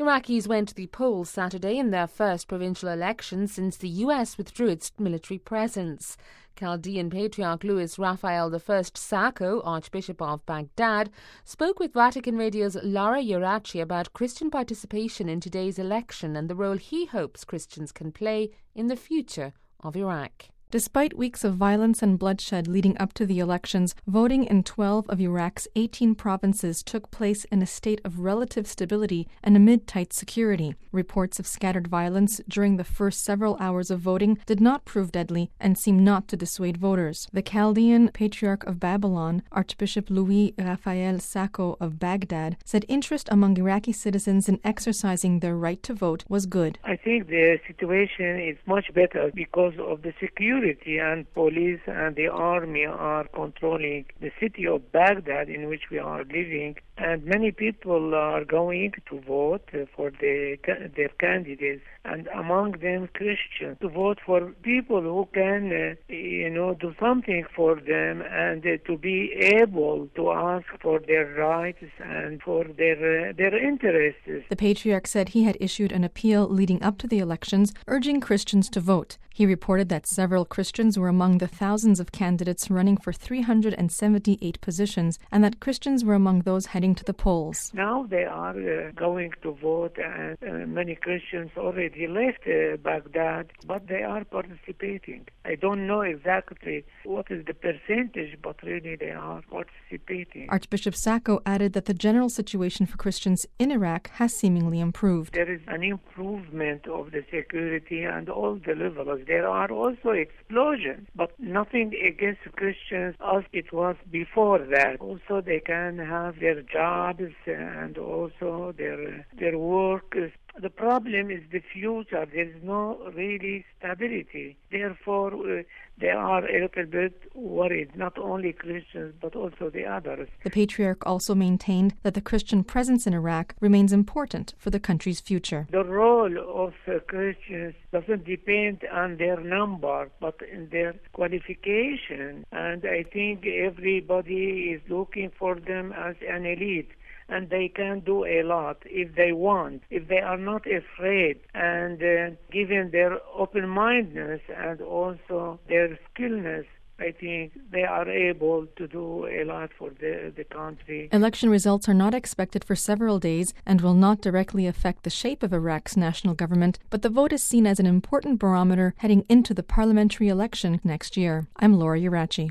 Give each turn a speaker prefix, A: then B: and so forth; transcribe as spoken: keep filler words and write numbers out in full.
A: Iraqis went to the polls Saturday in their first provincial election since the U S withdrew its military presence. Chaldean Patriarch Louis Raphael the First Sacco, Archbishop of Baghdad, spoke with Vatican Radio's Laura Ieracci about Christian participation in today's election and the role he hopes Christians can play in the future of Iraq.
B: Despite weeks of violence and bloodshed leading up to the elections, voting in twelve of Iraq's eighteen provinces took place in a state of relative stability and amid tight security. Reports of scattered violence during the first several hours of voting did not prove deadly and seemed not to dissuade voters. The Chaldean Patriarch of Babylon, Archbishop Louis Raphael Sacco of Baghdad, said interest among Iraqi citizens in exercising their right to vote was good.
C: I think the situation is much better because of the security. And police and the army are controlling the city of Baghdad in which we are living, and many people are going to vote for the, their candidates, and among them Christians, to vote for people who can, uh, you know, do something for them and uh, to be able to ask for their rights and for their uh, their interests.
B: The Patriarch said he had issued an appeal leading up to the elections urging Christians to vote. He reported that several Christians were among the thousands of candidates running for three hundred seventy-eight positions, and that Christians were among those heading to the polls.
C: Now they are uh, going to vote, and uh, many Christians already left uh, Baghdad, but they are participating. I don't know exactly what is the percentage, but really they are participating.
B: Archbishop Sacco added that the general situation for Christians in Iraq has seemingly improved.
C: There is an improvement of the security and all the levels. There are also explosions, but nothing against Christians as it was before that. Also, they can have their jobs and also their their work. The problem is the future. There is no really stability. Therefore, uh, they are a little bit worried, not only Christians, but also the others.
B: The Patriarch also maintained that the Christian presence in Iraq remains important for the country's future.
C: The role of uh, Christians doesn't depend on their number, but in their qualification. And I think everybody is looking for them as an elite. And they can do a lot if they want, if they are not afraid, and uh, given their open-mindedness and also their skillness, I think they are able to do a lot for the, the country.
B: Election results are not expected for several days and will not directly affect the shape of Iraq's national government, but the vote is seen as an important barometer heading into the parliamentary election next year. I'm Laura Ieracci.